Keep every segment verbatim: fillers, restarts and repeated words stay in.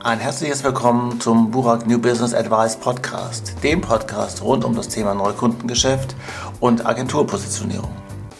Ein herzliches Willkommen zum Burak New Business Advice Podcast, dem Podcast rund um das Thema Neukundengeschäft und Agenturpositionierung.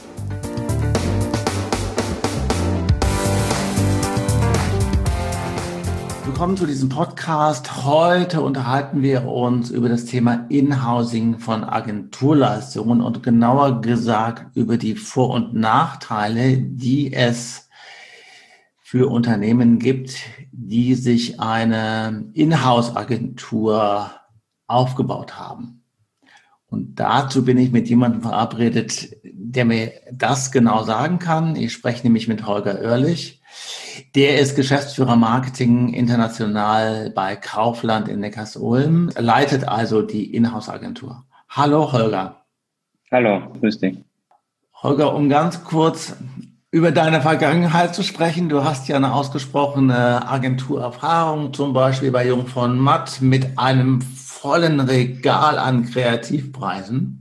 Willkommen zu diesem Podcast. Heute unterhalten wir uns über das Thema Inhousing von Agenturleistungen und genauer gesagt über die Vor- und Nachteile, die es für Unternehmen gibt, die sich eine Inhouse-Agentur aufgebaut haben. Und dazu bin ich mit jemandem verabredet, der mir das genau sagen kann. Ich spreche nämlich mit Holger Oerlich. Der ist Geschäftsführer Marketing international bei Kaufland in Neckarsulm, leitet also die Inhouse-Agentur. Hallo Holger. Hallo, grüß dich. Holger, um ganz kurz über deine Vergangenheit zu sprechen. Du hast ja eine ausgesprochene Agenturerfahrung, zum Beispiel bei Jung von Matt mit einem vollen Regal an Kreativpreisen.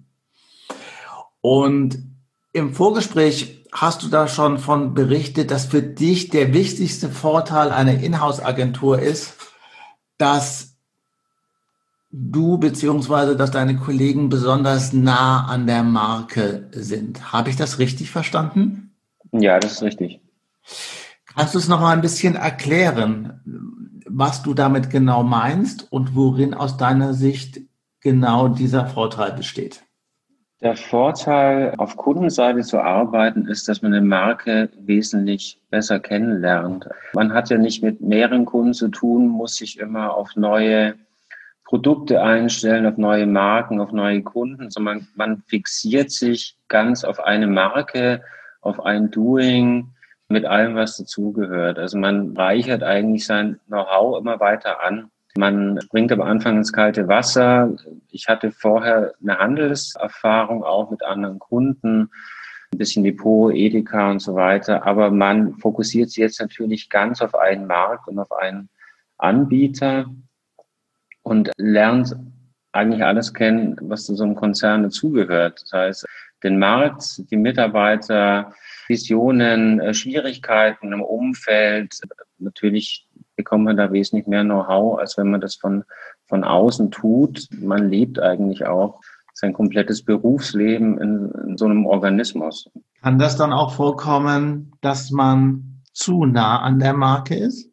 Und im Vorgespräch hast du da schon von berichtet, dass für dich der wichtigste Vorteil einer Inhouse-Agentur ist, dass du bzw. dass deine Kollegen besonders nah an der Marke sind. Habe ich das richtig verstanden? Ja, das ist richtig. Kannst du es noch mal ein bisschen erklären, was du damit genau meinst und worin aus deiner Sicht genau dieser Vorteil besteht? Der Vorteil, auf Kundenseite zu arbeiten, ist, dass man eine Marke wesentlich besser kennenlernt. Man hat ja nicht mit mehreren Kunden zu tun, muss sich immer auf neue Produkte einstellen, auf neue Marken, auf neue Kunden, sondern man fixiert sich ganz auf eine Marke, auf ein Doing mit allem, was dazugehört. Also man reichert eigentlich sein Know-how immer weiter an. Man springt am Anfang ins kalte Wasser. Ich hatte vorher eine Handelserfahrung auch mit anderen Kunden, ein bisschen Depot, Edeka und so weiter. Aber man fokussiert sich jetzt natürlich ganz auf einen Markt und auf einen Anbieter und lernt eigentlich alles kennen, was zu so einem Konzern dazugehört. Das heißt, den Markt, die Mitarbeiter, Visionen, Schwierigkeiten im Umfeld. Natürlich bekommt man da wesentlich mehr Know-how, als wenn man das von, von außen tut. Man lebt eigentlich auch sein komplettes Berufsleben in, in so einem Organismus. Kann das dann auch vorkommen, dass man zu nah an der Marke ist?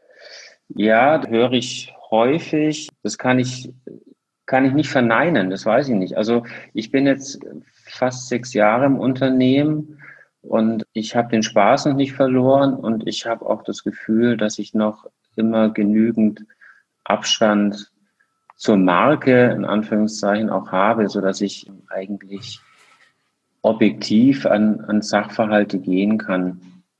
Ja, höre ich häufig. Das kann ich Kann ich nicht verneinen, das weiß ich nicht. Also ich bin jetzt fast sechs Jahre im Unternehmen und ich habe den Spaß noch nicht verloren und ich habe auch das Gefühl, dass ich noch immer genügend Abstand zur Marke in Anführungszeichen auch habe, so dass ich eigentlich objektiv an, an Sachverhalte gehen kann.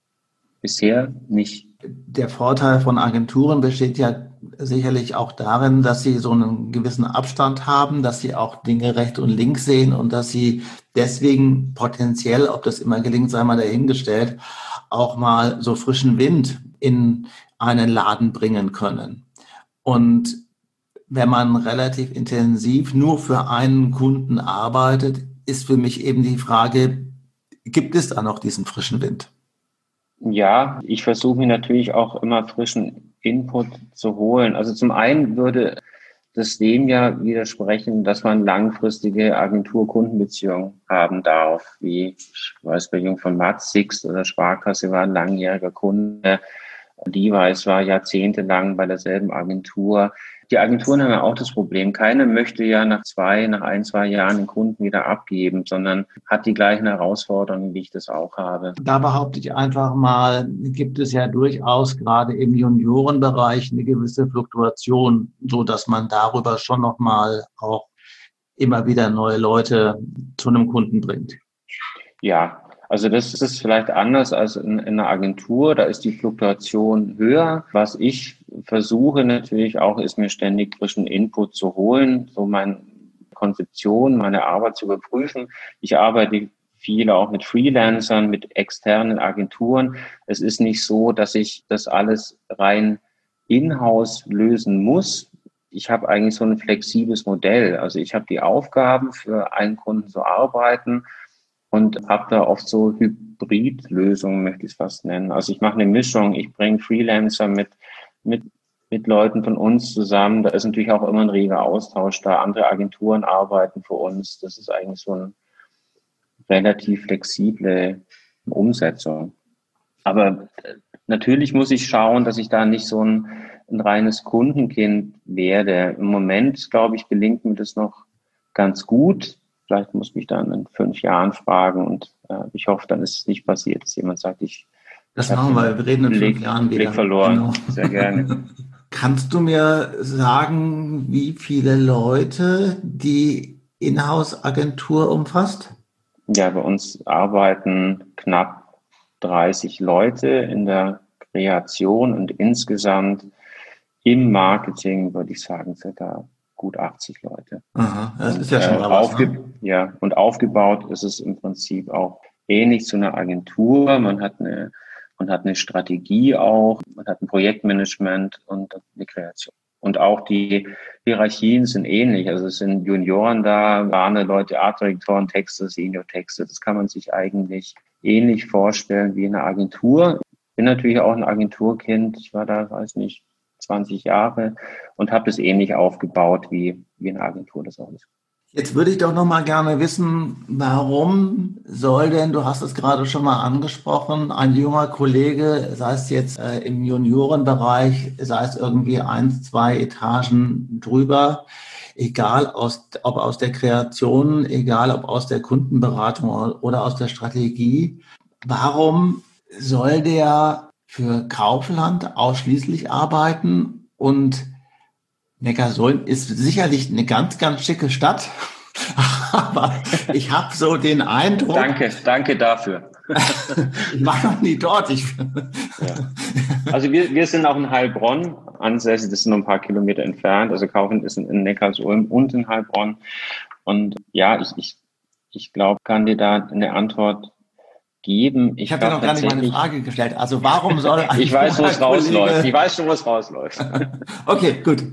Bisher nicht. Der Vorteil von Agenturen besteht ja sicherlich auch darin, dass sie so einen gewissen Abstand haben, dass sie auch Dinge rechts und links sehen und dass sie deswegen potenziell, ob das immer gelingt, sei mal dahingestellt, auch mal so frischen Wind in einen Laden bringen können. Und wenn man relativ intensiv nur für einen Kunden arbeitet, ist für mich eben die Frage, gibt es da noch diesen frischen Wind? Ja, ich versuche mir natürlich auch immer frischen Input zu holen. Also zum einen würde das dem ja widersprechen, dass man langfristige Agentur-Kundenbeziehungen haben darf, wie ich weiß bei Jung von Matt, Sixt oder Sparkasse war ein langjähriger Kunde. Levi's war jahrzehntelang bei derselben Agentur. Die Agenturen haben ja auch das Problem. Keiner möchte ja nach zwei, nach ein, zwei Jahren den Kunden wieder abgeben, sondern hat die gleichen Herausforderungen, wie ich das auch habe. Da behaupte ich einfach mal, gibt es ja durchaus gerade im Juniorenbereich eine gewisse Fluktuation, so dass man darüber schon noch mal auch immer wieder neue Leute zu einem Kunden bringt. Ja, also das ist vielleicht anders als in, in einer Agentur. Da ist die Fluktuation höher. Was ich versuche natürlich auch, ist mir ständig frischen Input zu holen, so meine Konzeption, meine Arbeit zu überprüfen. Ich arbeite viel auch mit Freelancern, mit externen Agenturen. Es ist nicht so, dass ich das alles rein in-house lösen muss. Ich habe eigentlich so ein flexibles Modell. Also ich habe die Aufgaben, für einen Kunden zu arbeiten und habe da oft so Hybridlösungen, möchte ich es fast nennen. Also ich mache eine Mischung. Ich bringe Freelancer mit, mit mit Leuten von uns zusammen. Da ist natürlich auch immer ein reger Austausch da. Andere Agenturen arbeiten für uns. Das ist eigentlich so eine relativ flexible Umsetzung. Aber natürlich muss ich schauen, dass ich da nicht so ein, ein reines Kundenkind werde. Im Moment, glaube ich, gelingt mir das noch ganz gut. Vielleicht muss ich mich dann in fünf Jahren fragen und äh, ich hoffe, dann ist es nicht passiert, dass jemand sagt, ich Das machen wir, wir reden in Blick, fünf Jahren wieder. Blick verloren. Genau. Sehr gerne. Kannst du mir sagen, wie viele Leute die Inhouse-Agentur umfasst? Ja, bei uns arbeiten knapp dreißig Leute in der Kreation und insgesamt im Marketing, würde ich sagen, circa gut achtzig Leute. Aha, das und, ist ja schon mal was, aufge- ne? ja, und aufgebaut ist es im Prinzip auch ähnlich zu einer Agentur. Man hat eine, man hat eine Strategie auch, man hat ein Projektmanagement und eine Kreation. Und auch die Hierarchien sind ähnlich. Also es sind Junioren da, erfahrene Leute, Artdirektoren, Texte, Senior-Texte. Das kann man sich eigentlich ähnlich vorstellen wie eine Agentur. Ich bin natürlich auch ein Agenturkind. Ich war da, weiß nicht, zwanzig Jahre und habe das ähnlich aufgebaut, wie, wie eine Agentur das auch ist. Jetzt würde ich doch noch mal gerne wissen, warum soll denn, du hast es gerade schon mal angesprochen, ein junger Kollege, sei es jetzt äh, im Juniorenbereich, sei es irgendwie eins, zwei Etagen drüber, egal aus, ob aus der Kreation, egal ob aus der Kundenberatung oder aus der Strategie, warum soll der für Kaufland ausschließlich arbeiten? Und Neckarsulm ist sicherlich eine ganz, ganz schicke Stadt, aber ich habe so den Eindruck... Danke, danke dafür. Ich war noch nie dort. Ich, ja. Also wir, wir sind auch in Heilbronn ansässig, das sind nur ein paar Kilometer entfernt. Also Kaufland ist in, in Neckarsulm und in Heilbronn. Und ja, ich, ich, ich glaube, kann dir da eine Antwort geben. Ich, ich habe dir noch gar nicht meine Frage gestellt. Also warum soll ein Ich weiß, wo es rausläuft. Ich weiß schon, wo es rausläuft. Okay, gut.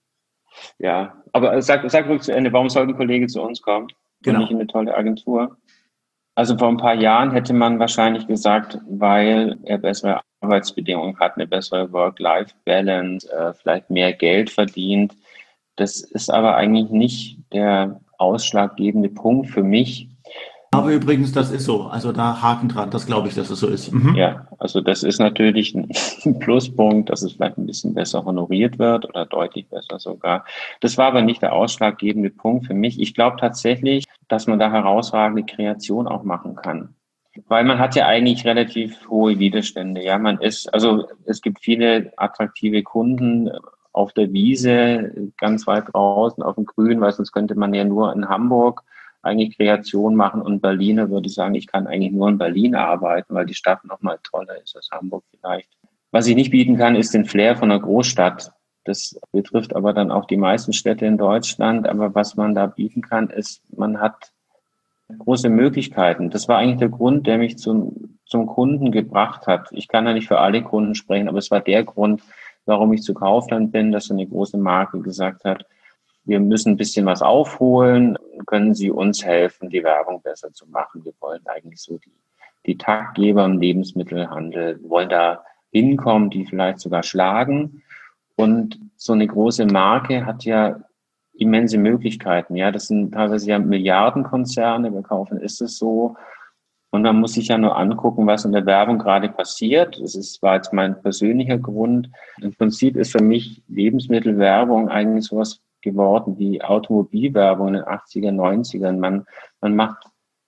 Ja, aber sag, sag ruhig zu Ende, warum sollte ein Kollege zu uns kommen? Genau. Und nicht in eine tolle Agentur? Also vor ein paar Jahren hätte man wahrscheinlich gesagt, weil er bessere Arbeitsbedingungen hat, eine bessere Work-Life-Balance, äh, vielleicht mehr Geld verdient. Das ist aber eigentlich nicht der ausschlaggebende Punkt für mich. Aber übrigens, das ist so. Also da Haken dran, das glaube ich, dass es so ist. Mhm. Ja, also das ist natürlich ein Pluspunkt, dass es vielleicht ein bisschen besser honoriert wird oder deutlich besser sogar. Das war aber nicht der ausschlaggebende Punkt für mich. Ich glaube tatsächlich, dass man da herausragende Kreation auch machen kann. Weil man hat ja eigentlich relativ hohe Widerstände. Ja, man ist, also es gibt viele attraktive Kunden auf der Wiese, ganz weit draußen auf dem Grün, weil sonst könnte man ja nur in Hamburg eigentlich Kreation machen und Berliner würde ich sagen, ich kann eigentlich nur in Berlin arbeiten, weil die Stadt noch mal toller ist als Hamburg vielleicht. Was ich nicht bieten kann, ist den Flair von einer Großstadt. Das betrifft aber dann auch die meisten Städte in Deutschland. Aber was man da bieten kann, ist, man hat große Möglichkeiten. Das war eigentlich der Grund, der mich zum, zum Kunden gebracht hat. Ich kann ja nicht für alle Kunden sprechen, aber es war der Grund, warum ich zu Kaufland bin, dass eine große Marke gesagt hat, wir müssen ein bisschen was aufholen, können Sie uns helfen, die Werbung besser zu machen. Wir wollen eigentlich so die, die Taktgeber im Lebensmittelhandel, wollen da hinkommen, die vielleicht sogar schlagen. Und so eine große Marke hat ja immense Möglichkeiten. Ja, das sind teilweise ja Milliardenkonzerne. Bei Kaufland ist es so. Und man muss sich ja nur angucken, was in der Werbung gerade passiert. Das ist, war jetzt mein persönlicher Grund. Im Prinzip ist für mich Lebensmittelwerbung eigentlich sowas geworden wie Automobilwerbung in den achtziger, neunzigern. Man, man macht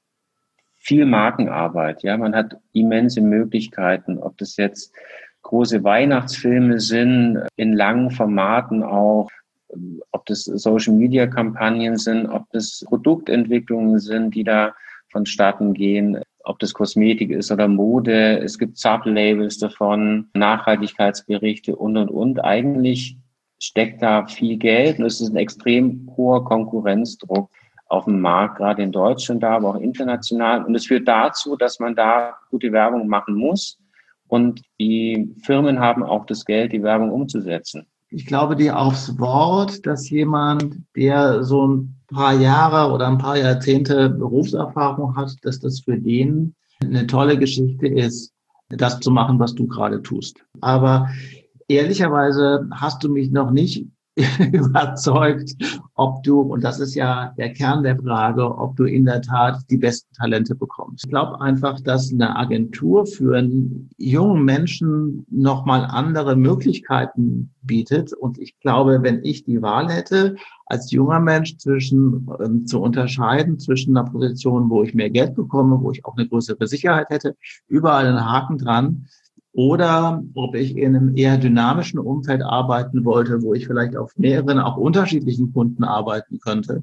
viel Markenarbeit, ja. Man hat immense Möglichkeiten, ob das jetzt große Weihnachtsfilme sind, in langen Formaten auch, ob das Social-Media-Kampagnen sind, ob das Produktentwicklungen sind, die da vonstatten gehen, ob das Kosmetik ist oder Mode. Es gibt Sublabels davon, Nachhaltigkeitsberichte und, und, und. Eigentlich steckt da viel Geld und es ist ein extrem hoher Konkurrenzdruck auf dem Markt, gerade in Deutschland da, aber auch international. Und es führt dazu, dass man da gute Werbung machen muss. Und die Firmen haben auch das Geld, die Werbung umzusetzen. Ich glaube dir aufs Wort, dass jemand, der so ein paar Jahre oder ein paar Jahrzehnte Berufserfahrung hat, dass das für den eine tolle Geschichte ist, das zu machen, was du gerade tust. Aber Ehrlicherweise hast du mich noch nicht überzeugt, ob du, und das ist ja der Kern der Frage, ob du in der Tat die besten Talente bekommst. Ich glaube einfach, dass eine Agentur für einen jungen Menschen nochmal andere Möglichkeiten bietet. Und ich glaube, wenn ich die Wahl hätte, als junger Mensch zwischen ähm, zu unterscheiden zwischen einer Position, wo ich mehr Geld bekomme, wo ich auch eine größere Sicherheit hätte, überall einen Haken dran, oder ob ich in einem eher dynamischen Umfeld arbeiten wollte, wo ich vielleicht auf mehreren, auch unterschiedlichen Kunden arbeiten könnte.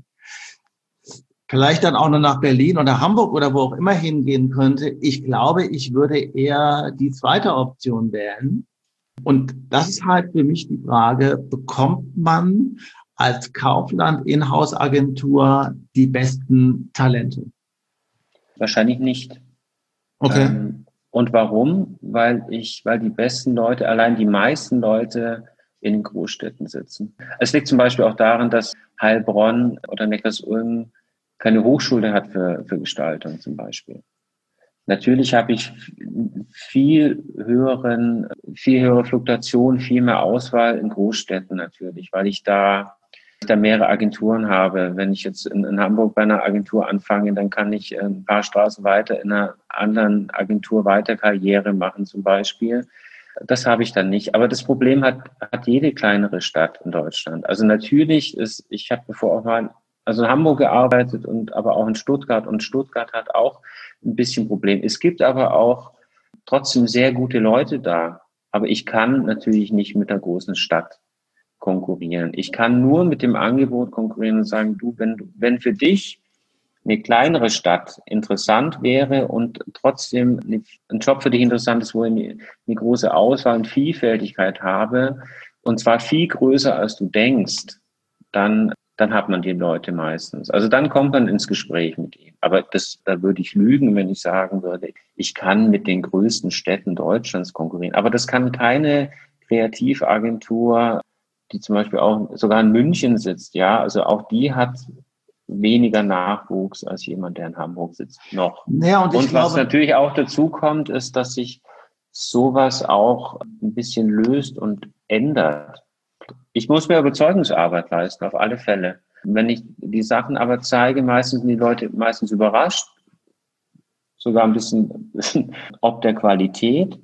Vielleicht dann auch noch nach Berlin oder Hamburg oder wo auch immer hingehen könnte. Ich glaube, ich würde eher die zweite Option wählen. Und das ist halt für mich die Frage, bekommt man als Kaufland-Inhouse-Agentur die besten Talente? Wahrscheinlich nicht. Okay. Ähm, Und warum? Weil ich, weil die besten Leute, allein die meisten Leute in den Großstädten sitzen. Es liegt zum Beispiel auch daran, dass Heilbronn oder Neckarsulm keine Hochschule hat für, für Gestaltung zum Beispiel. Natürlich habe ich viel höheren, viel höhere Fluktuation, viel mehr Auswahl in Großstädten natürlich, weil ich da da mehrere Agenturen habe. Wenn ich jetzt in, in Hamburg bei einer Agentur anfange, dann kann ich ein paar Straßen weiter in einer anderen Agentur weiter Karriere machen zum Beispiel. Das habe ich dann nicht. Aber das Problem hat, hat jede kleinere Stadt in Deutschland. Also natürlich ist, ich habe bevor auch mal, also in Hamburg gearbeitet und aber auch in Stuttgart, und Stuttgart hat auch ein bisschen Problem. Es gibt aber auch trotzdem sehr gute Leute da. Aber ich kann natürlich nicht mit der großen Stadt konkurrieren. Ich kann nur mit dem Angebot konkurrieren und sagen, du, wenn, wenn für dich eine kleinere Stadt interessant wäre und trotzdem ein Job für dich interessant ist, wo ich eine, eine große Auswahl und Vielfältigkeit habe, und zwar viel größer als du denkst, dann, dann hat man die Leute meistens. Also dann kommt man ins Gespräch mit ihm. Aber das, da würde ich lügen, wenn ich sagen würde, ich kann mit den größten Städten Deutschlands konkurrieren. Aber das kann keine Kreativagentur, die zum Beispiel auch sogar in München sitzt, ja, also auch die hat weniger Nachwuchs als jemand, der in Hamburg sitzt, noch. Ja, und ich und glaube, was natürlich auch dazu kommt, ist, dass sich sowas auch ein bisschen löst und ändert. Ich muss mehr Überzeugungsarbeit leisten, auf alle Fälle. Wenn ich die Sachen aber zeige, meistens sind die Leute meistens überrascht, sogar ein bisschen ob der Qualität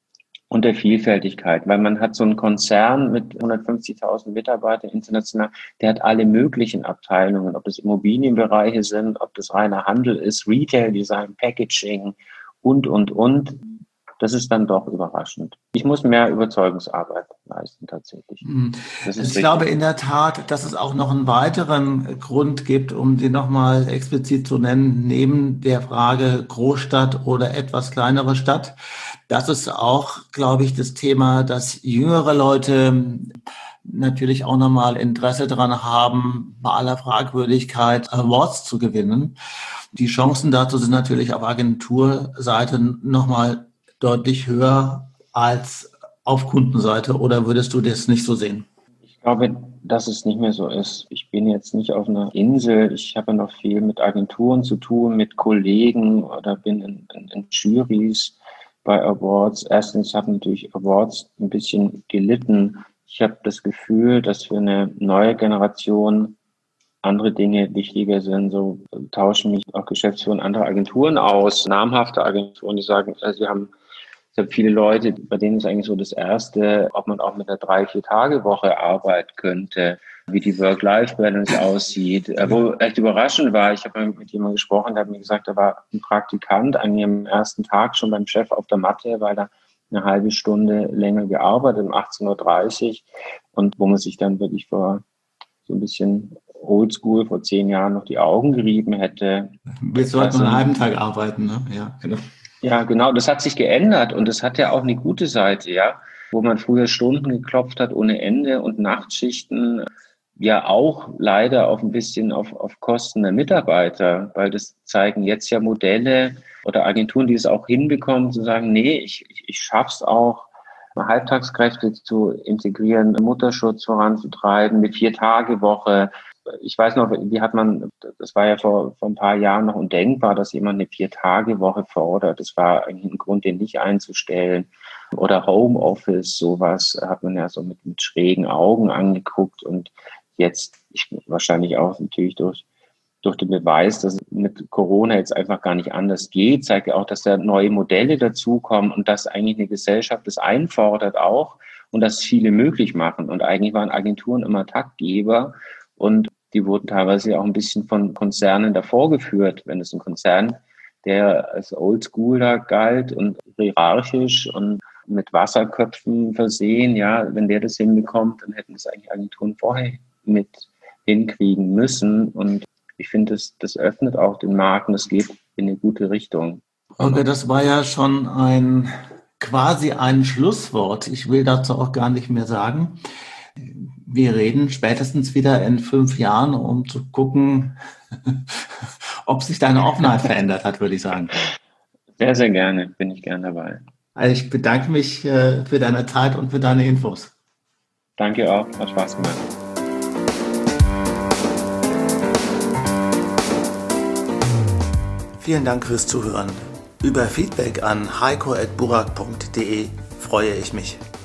und der Vielfältigkeit, weil man hat so einen Konzern mit hundertfünfzigtausend Mitarbeitern international, der hat alle möglichen Abteilungen, ob das Immobilienbereiche sind, ob das reiner Handel ist, Retail Design, Packaging und, und, und. Das ist dann doch überraschend. Ich muss mehr Überzeugungsarbeit leisten tatsächlich. Das ist ich richtig. glaube in der Tat, dass es auch noch einen weiteren Grund gibt, um den nochmal explizit zu nennen, neben der Frage Großstadt oder etwas kleinere Stadt. Das ist auch, glaube ich, das Thema, dass jüngere Leute natürlich auch nochmal Interesse daran haben, bei aller Fragwürdigkeit Awards zu gewinnen. Die Chancen dazu sind natürlich auf Agenturseite nochmal deutlich höher als auf Kundenseite, oder würdest du das nicht so sehen? Ich glaube, dass es nicht mehr so ist. Ich bin jetzt nicht auf einer Insel. Ich habe noch viel mit Agenturen zu tun, mit Kollegen, oder bin in, in, in Jurys bei Awards. Erstens haben natürlich Awards ein bisschen gelitten. Ich habe das Gefühl, dass für eine neue Generation andere Dinge wichtiger sind. So tauschen mich auch Geschäftsführer anderer Agenturen aus, namhafte Agenturen, die sagen, also wir haben Ich habe viele Leute, bei denen ist eigentlich so das Erste, ob man auch mit einer drei-, vier-Tage-Woche arbeiten könnte, wie die Work-Life-Balance aussieht. Wo echt überraschend war, ich habe mit jemandem gesprochen, der hat mir gesagt, da war ein Praktikant eigentlich am ersten Tag schon beim Chef auf der Matte, weil er eine halbe Stunde länger gearbeitet, um achtzehn Uhr dreißig, und wo man sich dann wirklich vor so ein bisschen oldschool vor zehn Jahren noch die Augen gerieben hätte. Wir sollten also einen halben Tag arbeiten, ne? Ja, genau. Ja, genau. Das hat sich geändert, und das hat ja auch eine gute Seite, ja, wo man früher Stunden geklopft hat ohne Ende und Nachtschichten, ja auch leider auf ein bisschen auf, auf Kosten der Mitarbeiter, weil das zeigen jetzt ja Modelle oder Agenturen, die es auch hinbekommen, zu sagen, nee, ich, ich, ich schaff's auch, Halbtagskräfte zu integrieren, Mutterschutz voranzutreiben, mit Vier-Tage-Woche. ich weiß noch, wie hat man, das war ja vor, vor ein paar Jahren noch undenkbar, dass jemand eine Vier-Tage-Woche fordert. Das war eigentlich ein Grund, den nicht einzustellen. Oder Homeoffice, sowas hat man ja so mit, mit schrägen Augen angeguckt. Und jetzt, ich, wahrscheinlich auch natürlich durch, durch den Beweis, dass es mit Corona jetzt einfach gar nicht anders geht, zeigt ja auch, dass da neue Modelle dazukommen und dass eigentlich eine Gesellschaft das einfordert auch. Und das viele möglich machen. Und eigentlich waren Agenturen immer Taktgeber und die wurden teilweise auch ein bisschen von Konzernen davor geführt. Wenn es ein Konzern, der als Oldschool da galt und hierarchisch und mit Wasserköpfen versehen, ja, wenn der das hinbekommt, dann hätten das eigentlich Agenturen vorher mit hinkriegen müssen. Und ich finde, das, das öffnet auch den Markt und es geht in eine gute Richtung. Okay, das war ja schon ein quasi ein Schlusswort. Ich will dazu auch gar nicht mehr sagen. Wir reden spätestens wieder in fünf Jahren, um zu gucken, ob sich deine Offenheit verändert hat, würde ich sagen. Sehr, sehr gerne. Bin ich gerne dabei. Also ich bedanke mich äh, für deine Zeit und für deine Infos. Danke auch. Hat Spaß gemacht. Vielen Dank fürs Zuhören. Über Feedback an heiko at burak punkt de freue ich mich.